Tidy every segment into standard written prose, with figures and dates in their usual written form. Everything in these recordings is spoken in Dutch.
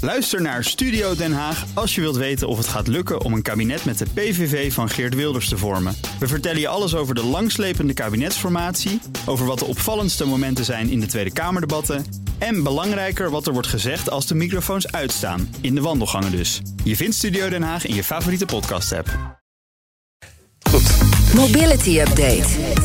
Luister naar Studio Den Haag als je wilt weten of het gaat lukken om een kabinet met de PVV van Geert Wilders te vormen. We vertellen je alles over de langslepende kabinetsformatie, over wat de opvallendste momenten zijn in de Tweede Kamerdebatten en belangrijker wat er wordt gezegd als de microfoons uitstaan, in de wandelgangen dus. Je vindt Studio Den Haag in je favoriete podcast-app. Goed. Mobility Update.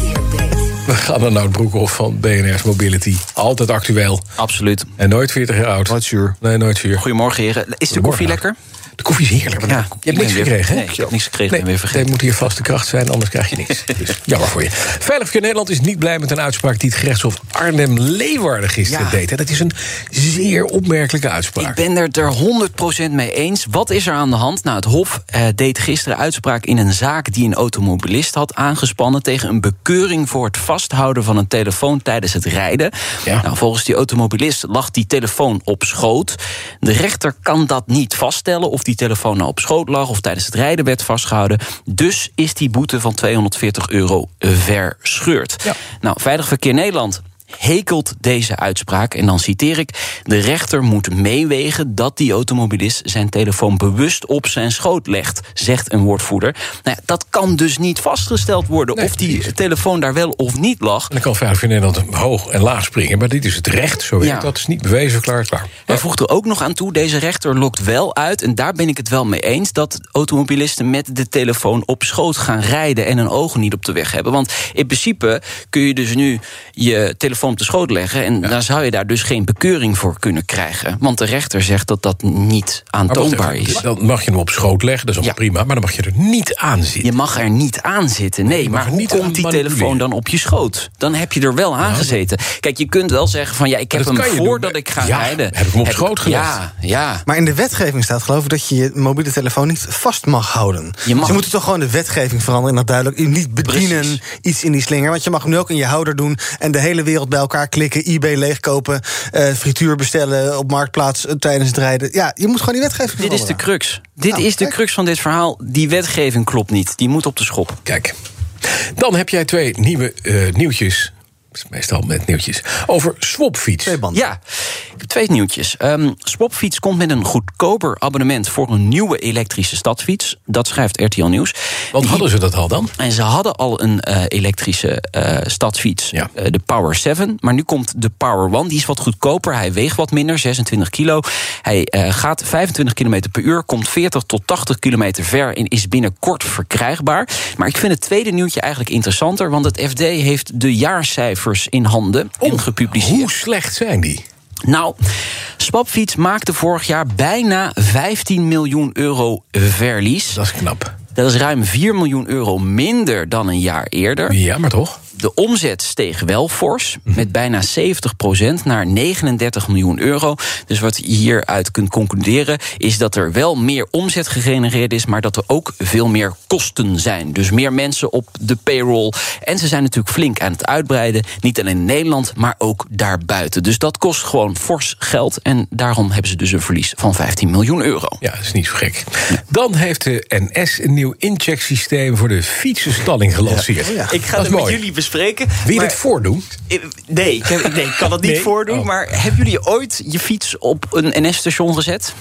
We gaan naar Nout Broekhoff van BNR's Mobility. Altijd actueel. Absoluut. En nooit 40 jaar oud. Nooit zuur. Nee, nooit zuur. Goedemorgen, heren. Is de koffie lekker? De koffie is heerlijk. Ja, je hebt niks gekregen, hè? Nee, ik heb niks gekregen en weer vergeten. Het moet hier vaste kracht zijn, anders krijg je niks. Dus jammer voor je. Veilig Verkeer Nederland is niet blij met een uitspraak die het gerechtshof Arnhem-Leeuwarden gisteren deed. Dat is een zeer opmerkelijke uitspraak. Ik ben het er 100% mee eens. Wat is er aan de hand? Nou, het Hof deed gisteren uitspraak in een zaak die een automobilist had aangespannen tegen een bekeuring voor het vasthouden van een telefoon tijdens het rijden. Ja. Nou, volgens die automobilist lag die telefoon op schoot. De rechter kan dat niet vaststellen of die telefoon nou op schoot lag of tijdens het rijden werd vastgehouden. Dus is die boete van €240 verscheurd. Ja. Nou, Veilig Verkeer Nederland hekelt deze uitspraak. En dan citeer ik: de rechter moet meewegen dat die automobilist zijn telefoon bewust op zijn schoot legt, zegt een woordvoerder. Nou ja, dat kan dus niet vastgesteld worden of die telefoon daar wel of niet lag. En dan kan Veilig Verkeer Nederland hoog en laag springen, maar dit is het recht, zo weet ik. Dat is niet bewezen, verklaard, klaar. Hij voegt er ook nog aan toe, deze rechter lokt wel uit, en daar ben ik het wel mee eens, dat automobilisten met de telefoon op schoot gaan rijden en hun ogen niet op de weg hebben. Want in principe kun je dus nu je telefoon op de schoot leggen en dan zou je daar dus geen bekeuring voor kunnen krijgen. Want de rechter zegt dat dat niet aantoonbaar is. Dan mag je hem op schoot leggen, dat is al prima, maar dan mag je er niet aan zitten. Je mag er niet aan zitten, nee, maar hoe komt die telefoon dan op je schoot? Dan heb je er wel aan gezeten. Kijk, je kunt wel zeggen van ik heb hem voordat ik ga rijden. Heb ik hem op schoot gelegd? Ja. Maar in de wetgeving staat, geloof ik, dat je je mobiele telefoon niet vast mag houden. Ze moeten toch gewoon de wetgeving veranderen en dat duidelijk niet bedienen iets in die slinger. Want je mag hem nu ook in je houder doen en de hele wereld bij elkaar klikken, eBay leegkopen, frituur bestellen op Marktplaats tijdens het rijden. Ja, je moet gewoon die wetgeving veranderen. Dit is de crux. Dit is de crux van dit verhaal. Die wetgeving klopt niet. Die moet op de schop. Kijk, dan heb jij 2 nieuwe nieuwtjes. Meestal met nieuwtjes. Over Swapfiets. Ja, ik heb 2 nieuwtjes. Swapfiets komt met een goedkoper abonnement voor een nieuwe elektrische stadsfiets. Dat schrijft RTL Nieuws. Want hadden ze dat al dan? En ze hadden al een elektrische stadsfiets, de Power 7. Maar nu komt de Power One, die is wat goedkoper. Hij weegt wat minder, 26 kilo. Hij gaat 25 km per uur, komt 40 tot 80 kilometer ver en is binnenkort verkrijgbaar. Maar ik vind het tweede nieuwtje eigenlijk interessanter, want het FD heeft de jaarcijfers in handen en gepubliceerd. Hoe slecht zijn die? Nou, Swapfiets maakte vorig jaar bijna €15 miljoen verlies. Dat is knap. Dat is ruim €4 miljoen minder dan een jaar eerder. Ja, maar toch? De omzet steeg wel fors, met bijna 70% naar €39 miljoen. Dus wat je hieruit kunt concluderen is dat er wel meer omzet gegenereerd is, maar dat er ook veel meer kosten zijn. Dus meer mensen op de payroll. En ze zijn natuurlijk flink aan het uitbreiden. Niet alleen in Nederland, maar ook daarbuiten. Dus dat kost gewoon fors geld. En daarom hebben ze dus een verlies van €15 miljoen. Ja, dat is niet zo gek. Dan heeft de NS een nieuw inchecksysteem voor de fietsenstalling gelanceerd. Ik ga het met jullie bespreken. Wil je dit voordoen? Nee, ik kan het niet voordoen. Maar hebben jullie ooit je fiets op een NS-station gezet?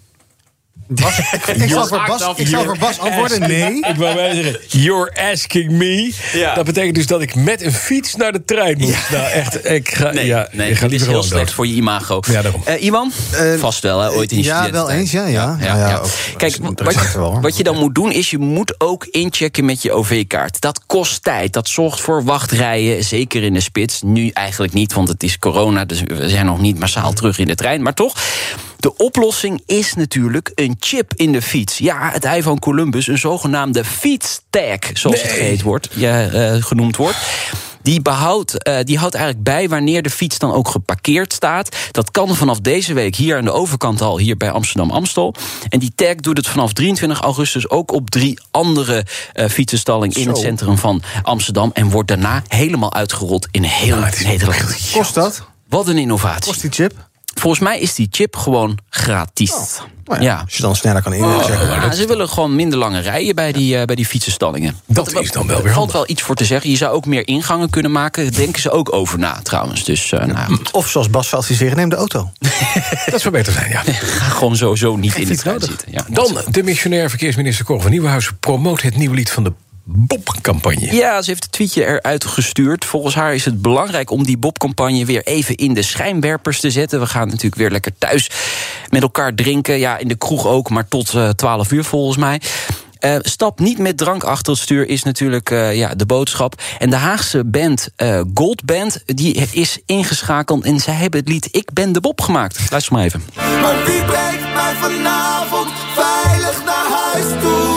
Ik zal voor Bas antwoorden, nee. Ik wou wel zeggen, you're asking me. Ja. Dat betekent dus dat ik met een fiets naar de trein moet. Ja. Nou, echt, ik ga het is heel slecht voor je imago. Ja, daarom. Iwan? Vast wel, hè, ooit in je studententijd. Wel eens, ja. Kijk, wat je dan moet doen is, je moet ook inchecken met je OV-kaart. Dat kost tijd, dat zorgt voor wachtrijen, zeker in de spits. Nu eigenlijk niet, want het is corona, dus we zijn nog niet massaal terug in de trein. Maar toch, de oplossing is natuurlijk een chip in de fiets. Ja, het ei van Columbus, een zogenaamde fietstag, zoals het genoemd wordt. Die houdt eigenlijk bij wanneer de fiets dan ook geparkeerd staat. Dat kan vanaf deze week hier aan de overkant al, hier bij Amsterdam-Amstel. En die tag doet het vanaf 23 augustus ook op 3 andere fietsenstallingen in het centrum van Amsterdam. En wordt daarna helemaal uitgerold in heel Nederland. Kost dat? Wat een innovatie. Kost die chip? Volgens mij is die chip gewoon gratis. Nou ja, als je dan sneller kan inzetten. Ze willen gewoon minder lange rijen bij die fietsenstallingen. Dat is dan wel weer Er valt wel iets voor te zeggen. Je zou ook meer ingangen kunnen maken. Daar denken ze ook over na, trouwens. Dus, of zoals Bas zou adviseren, neem de auto. Dat zou beter zijn, ja. Ga gewoon sowieso niet in de trein zitten. Ja. Dan de missionair verkeersminister Cor van Nieuwenhuizen promoot het nieuwe lied van de Bob-campagne. Ja, ze heeft een tweetje eruit gestuurd. Volgens haar is het belangrijk om die Bob-campagne weer even in de schijnwerpers te zetten. We gaan natuurlijk weer lekker thuis met elkaar drinken. Ja, in de kroeg ook, maar tot 12 uur volgens mij. Stap niet met drank achter het stuur is natuurlijk de boodschap. En de Haagse band Gold Band die is ingeschakeld en zij hebben het lied Ik ben de Bob gemaakt. Luister maar even. Maar wie brengt mij vanavond veilig naar huis toe?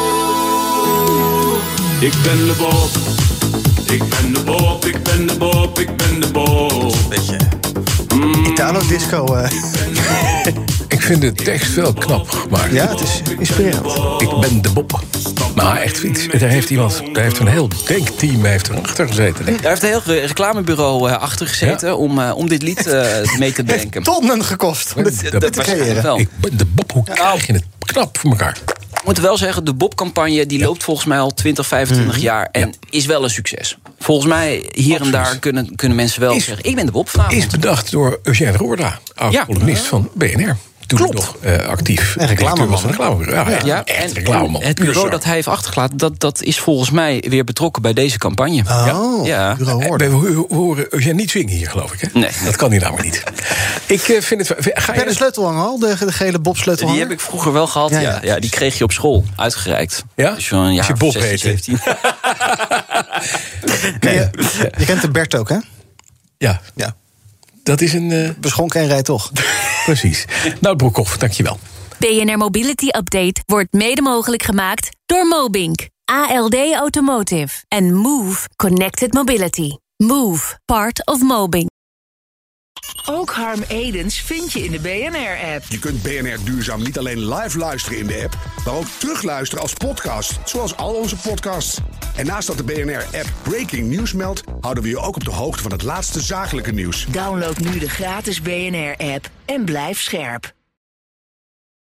Ik ben de Bob, ik ben de Bob, ik ben de Bob, ik ben de Bob. Beetje Italo-disco. Ik vind de tekst wel knap gemaakt. Ja, het is inspirerend. Ik ben de Bob. Maar echt, daar heeft een heel denkteam erachter gezeten. Daar heeft een heel reclamebureau achter gezeten om dit lied mee te bedenken. Heeft tonnen gekost om dit te creëren. Ik ben de Bob, hoe krijg je het knap voor elkaar? Ik moet wel zeggen, de Bob-campagne die loopt volgens mij al 20, 25 jaar... en is wel een succes. Volgens mij, hier en daar kunnen mensen wel zeggen... ik ben de Bob vanavond. Is bedacht door Eugène Roorda, oud-columnist van BNR. Toen nog actief. En reclameman. En het bureau dat hij heeft achtergelaten... Dat is volgens mij weer betrokken bij deze campagne. We horen Eugène niet zingen hier, geloof ik. Hè? Nee. Dat kan hij namelijk niet. Ik vind het... Heb je de sleutelhanger al? De gele Bob-sleutelhanger? Die heb ik vroeger wel gehad. Ja, die kreeg je op school uitgereikt. Ja? Dus zo'n jaar je Bob 16, 17. Je kent de Bert ook, hè? Ja. Dat is een... Beschonken en rij toch. Precies. Nou, Broekhoff, dankjewel. BNR Mobility Update wordt mede mogelijk gemaakt door Mobink, ALD Automotive en Move Connected Mobility. Move, part of Mobink. Ook Harm Edens vind je in de BNR-app. Je kunt BNR Duurzaam niet alleen live luisteren in de app, maar ook terugluisteren als podcast, zoals al onze podcasts. En naast dat de BNR-app Breaking News meldt, houden we je ook op de hoogte van het laatste zakelijke nieuws. Download nu de gratis BNR-app en blijf scherp.